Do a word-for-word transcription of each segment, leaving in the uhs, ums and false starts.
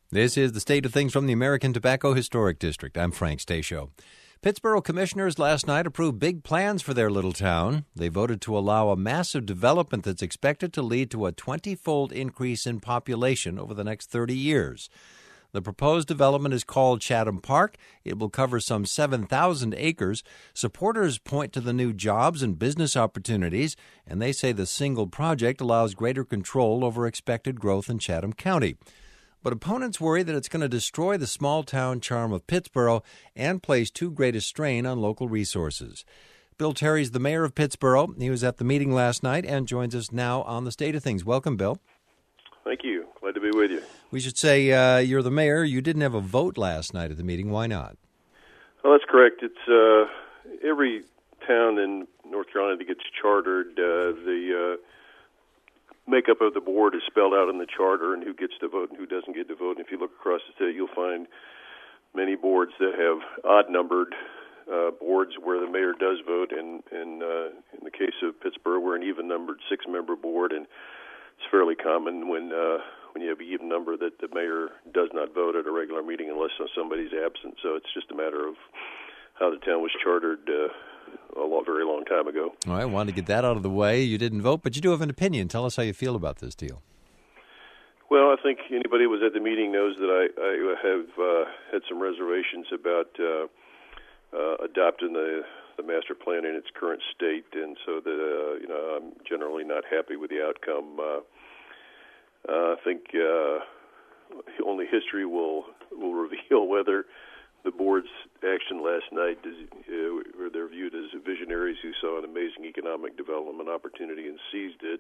This is the State of Things from the American Tobacco Historic District. I'm Frank Stasio. Pittsboro commissioners last night approved big plans for their little town. They voted to allow a massive development that's expected to lead to a twenty-fold increase in population over the next thirty years. The proposed development is called Chatham Park. It will cover some seven thousand acres. Supporters point to the new jobs and business opportunities, and they say the single project allows greater control over expected growth in Chatham County. But opponents worry that it's going to destroy the small-town charm of Pittsboro and place too great a strain on local resources. Bill Terry's the mayor of Pittsboro. He was at the meeting last night and joins us now on the State of Things. Welcome, Bill. Thank you. Glad to be with you. We should say uh, you're the mayor. You didn't have a vote last night at the meeting. Why not? Well, that's correct. It's uh, every town in North Carolina that gets chartered, uh, the uh, makeup of the board is spelled out in the charter and who gets to vote and who doesn't get to vote. And if you look across the state, you'll find many boards that have odd-numbered uh, boards where the mayor does vote. And, and uh, in the case of Pittsboro, we're an even-numbered six-member board, and it's fairly common when uh, when you have an even number that the mayor does not vote at a regular meeting unless somebody's absent. So it's just a matter of how the town was chartered uh, a long, very long time ago. All right, I wanted to get that out of the way. You didn't vote, but you do have an opinion. Tell us how you feel about this deal. Well, I think anybody who was at the meeting knows that I, I have uh, had some reservations about uh, uh, adopting the, the master plan in its current state, and so that uh, you know I'm generally not happy with the outcome. Uh, uh, I think uh, only history will will reveal whether the board's action last night is, uh, or they're viewed as visionaries who saw an amazing economic development opportunity and seized it,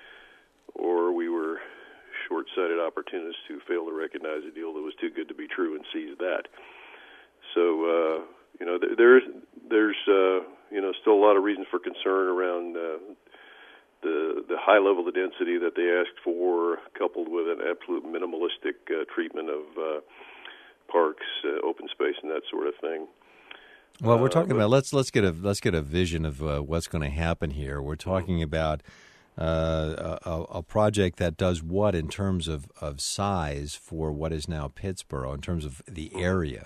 or we were short-sighted opportunists who failed to recognize a deal that was too good to be true and seized that. So, uh, you know, there, there's there's uh, you know still a lot of reasons for concern around uh, the the high level of density that they asked for, coupled with an absolute minimalistic uh, treatment of uh, parks, uh, open space, and that sort of thing. Well, we're talking uh, but, about let's let's get a let's get a vision of uh, what's going to happen here. We're talking mm-hmm. about uh, a, a project that does what in terms of, of size for what is now Pittsboro, in terms of the area.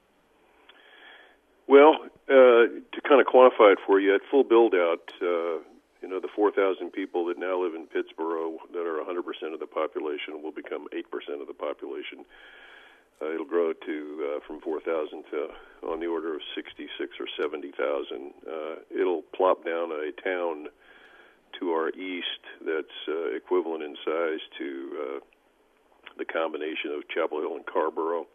Well, uh, to kind of quantify it for you, at full build out, uh, you know, the four thousand people that now live in Pittsboro that are one hundred percent of the population will become eight percent of the population. Uh, it'll grow to uh, from four thousand to on the order of sixty-six or seventy thousand. Uh, it'll plop down a town to our east that's uh, equivalent in size to uh, the combination of Chapel Hill and Carrboro.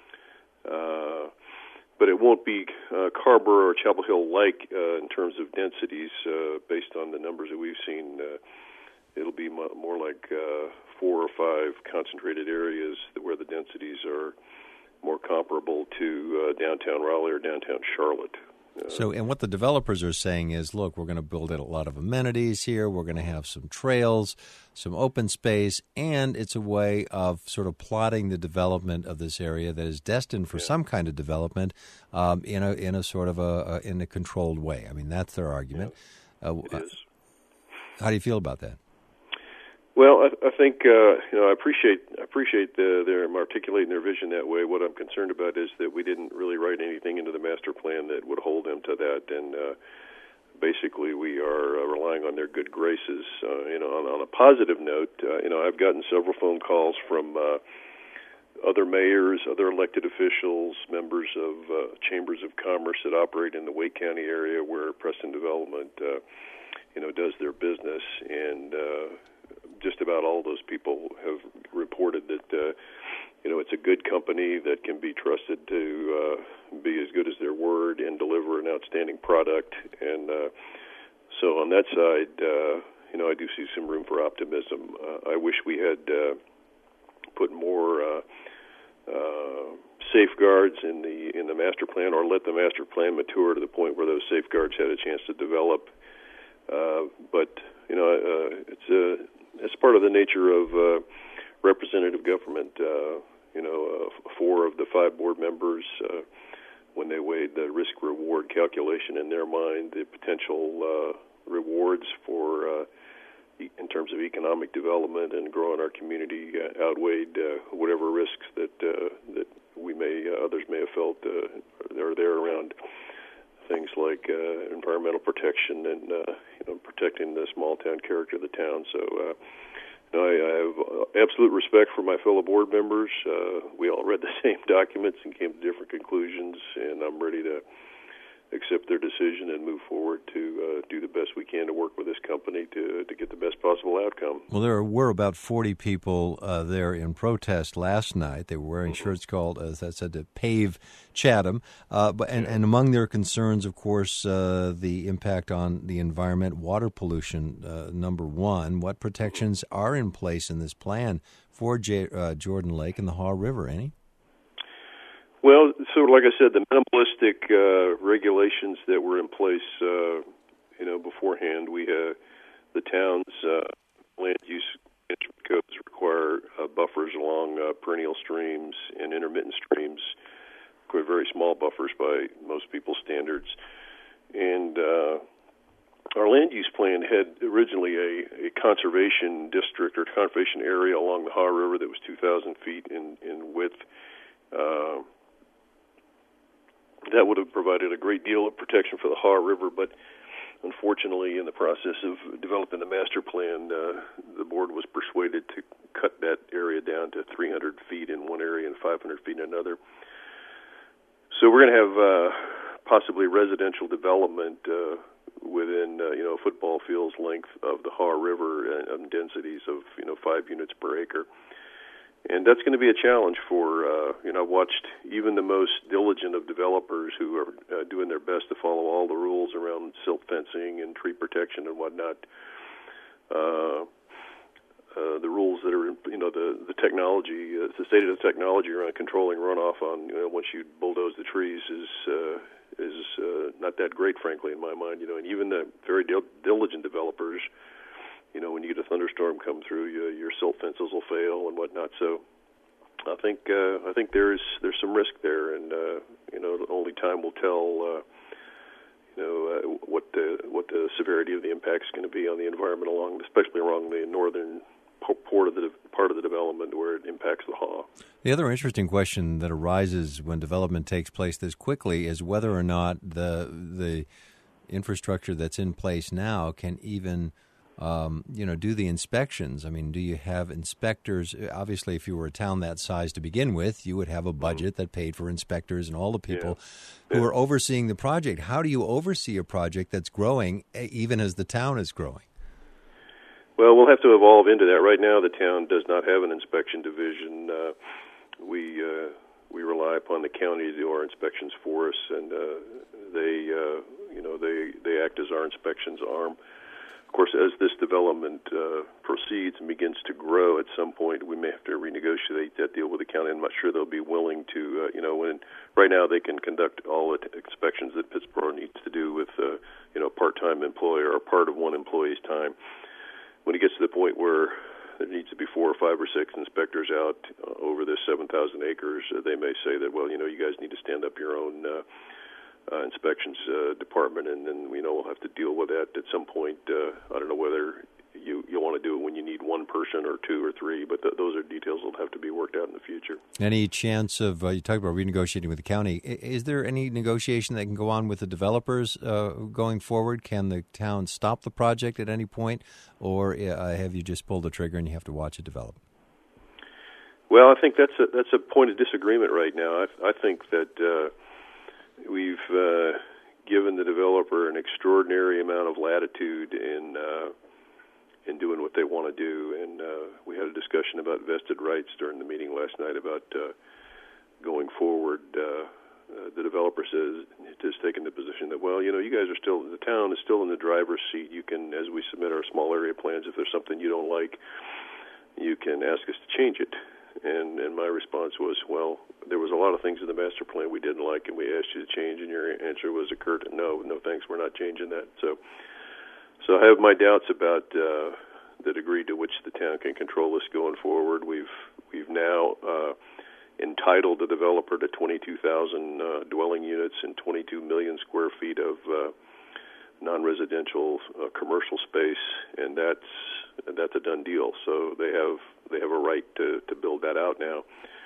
Uh, but it won't be uh, Carrboro or Chapel Hill-like uh, in terms of densities uh, based on the numbers that we've seen. Uh, it'll be mo- more like uh, four or five concentrated areas where the densities are more comparable to uh, downtown Raleigh or downtown Charlotte. Uh, so, and what the developers are saying is, look, we're going to build a lot of amenities here. We're going to have some trails, some open space, and it's a way of sort of plotting the development of this area that is destined for yeah. some kind of development um, in a in a sort of a, a in a controlled way. I mean, that's their argument. Yeah, uh, it is. How do you feel about that? Well, I, I think uh, you know I appreciate I appreciate the, their articulating their vision that way. What I'm concerned about is that we didn't really write anything into the master plan that would hold them to that, and uh, basically we are uh, relying on their good graces. Uh, you know, on, on a positive note, uh, you know I've gotten several phone calls from uh, other mayors, other elected officials, members of uh, chambers of commerce that operate in the Wake County area where Preston Development, uh, you know, does their business, and uh, just about all those people have reported that, uh, you know, it's a good company that can be trusted to uh, be as good as their word and deliver an outstanding product. And uh, so on that side, uh, you know, I do see some room for optimism. Uh, I wish we had uh, put more uh, uh, safeguards in the in the master plan, or let the master plan mature to the point where those safeguards had a chance to develop. Uh, but, you know, uh, it's a It's part of the nature of uh, representative government. Uh, you know, uh, four of the five board members, uh, when they weighed the risk-reward calculation in their mind, the potential uh, rewards for, uh, e- in terms of economic development and growing our community, uh, outweighed uh, whatever risks that felt uh, are there around things like uh, environmental protection and uh, you know protecting the small town character of the town. So uh, you know, I, I have absolute respect for my fellow board members. Uh, we all read the same documents and came to different conclusions, and I'm ready to accept their decision and move forward to uh, do the best we can to work with this company to to get the best possible outcome. Well, there were about forty people uh, there in protest last night. They were wearing mm-hmm. shirts called, as I said, to Pave Chatham. Uh, but and, and among their concerns, of course, uh, the impact on the environment, water pollution, uh, number one. What protections mm-hmm. are in place in this plan for J- uh, Jordan Lake and the Haw River? Any? Well, so like I said, the minimalistic uh, regulations that were in place, uh, you know, beforehand, we uh, the town's uh, land use management codes require uh, buffers along uh, perennial streams and intermittent streams, very small buffers by most people's standards. And uh, our land use plan had originally a, a conservation district or conservation area along the Haw River that was two thousand feet in, in width. Uh, That would have provided a great deal of protection for the Haw River, but unfortunately, in the process of developing the master plan, uh, the board was persuaded to cut that area down to three hundred feet in one area and five hundred feet in another. So we're going to have uh, possibly residential development uh, within uh, you know football field's length of the Haw River and densities of you know five units per acre. And that's going to be a challenge for, uh, you know, I've watched even the most diligent of developers who are uh, doing their best to follow all the rules around silt fencing and tree protection and whatnot. Uh, uh, the rules that are, you know, the, the technology, uh, the state of the technology around controlling runoff on, you know, once you bulldoze the trees is uh, is uh, not that great, frankly, in my mind. You know, and even the very dil- diligent developers, you know, when you get a thunderstorm come through, you, your silt fences will fail and whatnot. So, I think uh, I think there's there's some risk there, and uh, you know, only time will tell. Uh, you know, uh, what the what the severity of the impact is going to be on the environment along, especially along the northern part of the part of the development where it impacts the Haw. The other interesting question that arises when development takes place this quickly is whether or not the the infrastructure that's in place now can even Um, you know, do the inspections. I mean, do you have inspectors? Obviously, if you were a town that size to begin with, you would have a budget that paid for inspectors and all the people yeah. who yeah. are overseeing the project. How do you oversee a project that's growing even as the town is growing? Well, we'll have to evolve into that. Right now, the town does not have an inspection division. Uh, we uh, we rely upon the county to do our inspections for us, and uh, they, uh, you know, they they act as our inspections arm. Of course, as this development uh, proceeds and begins to grow, at some point we may have to renegotiate that deal with the county. I'm not sure they'll be willing to, uh, you know, when right now they can conduct all the inspections that Pittsboro needs to do with, uh, you know, part-time employee or part of one employee's time. When it gets to the point where there needs to be four or five or six inspectors out uh, over this seven thousand acres, uh, they may say that, well, you know, you guys need to stand up your own uh, Uh, inspections uh, department, and then we know we'll have to deal with that at some point. Uh, I don't know whether you you want to do it when you need one person or two or three, but th- those are details that'll have to be worked out in the future. Any chance of uh, you talked about renegotiating with the county? Is there any negotiation that can go on with the developers uh, going forward? Can the town stop the project at any point, or uh, have you just pulled the trigger and you have to watch it develop? Well, I think that's a that's a point of disagreement right now. I, I think that. Uh, We've uh, given the developer an extraordinary amount of latitude in uh, in doing what they want to do, and uh, we had a discussion about vested rights during the meeting last night about uh, going forward. Uh, uh, the developer says has taken the position that, well, you know, you guys are still the town is still in the driver's seat. You can, as we submit our small area plans, if there's something you don't like, you can ask us to change it. And, and my response was, well, there was a lot of things in the master plan we didn't like, and we asked you to change, and your answer was a curt no, no thanks, we're not changing that. So so I have my doubts about uh, the degree to which the town can control this going forward. We've we've now uh, entitled the developer to twenty-two thousand uh, dwelling units and twenty-two million square feet of uh, non-residential uh, commercial space, and that's and that's a done deal. So they have they have a right to, to build that out now.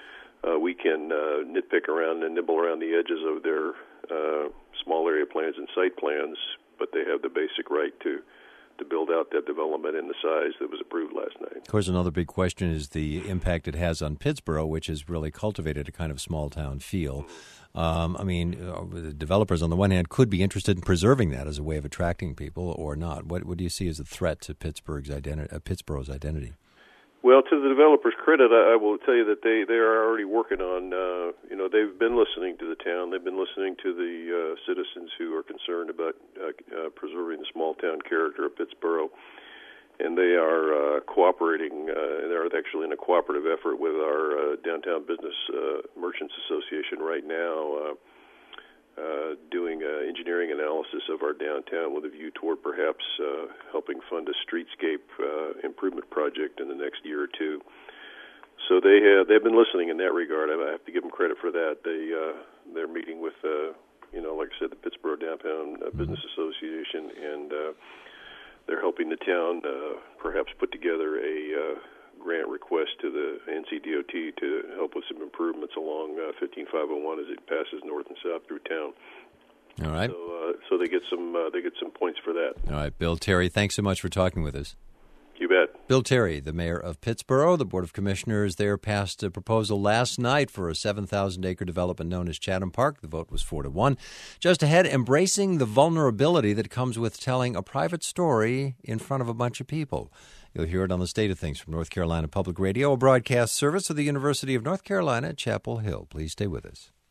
uh, we can uh, nitpick around and nibble around the edges of their uh, small area plans and site plans, but they have the basic right to to build out that development in the size that was approved last night. Of course, another big question is the impact it has on Pittsboro, which has really cultivated a kind of small-town feel. Um, I mean, uh, the developers, on the one hand, could be interested in preserving that as a way of attracting people or not. What, what do you see as a threat to Pittsburgh's identi- uh, Pittsboro's identity? Well, to the developers' credit, I, I will tell you that they, they are already working on, uh, you know, they've been listening to the town. They've been listening to the uh, citizens who are concerned about uh, uh, preserving the small-town character of Pittsboro. And they are uh, cooperating, uh, and they're actually in a cooperative effort with our uh, Downtown Business uh, Merchants Association right now, uh, uh, doing uh, engineering analysis of our downtown with a view toward perhaps uh, helping fund a streetscape uh, improvement project in the next year or two. So they have, they've been listening in that regard. I have to give them credit for that. They, uh, they're meeting with, uh, you know, like I said, the Pittsboro Downtown uh, Business Association, and uh, they're helping the town uh, perhaps put together a uh, grant request to the N C D O T to help with some improvements along uh, fifteen five oh one as it passes north and south through town. All right. So, uh, so they get some uh, they get some points for that. All right, Bill Terry, thanks so much for talking with us. You bet. Bill Terry, the mayor of Pittsboro. The Board of Commissioners there passed a proposal last night for a seven thousand acre development known as Chatham Park. The vote was four to one. Just ahead, embracing the vulnerability that comes with telling a private story in front of a bunch of people. You'll hear it on the State of Things from North Carolina Public Radio, a broadcast service of the University of North Carolina at Chapel Hill. Please stay with us.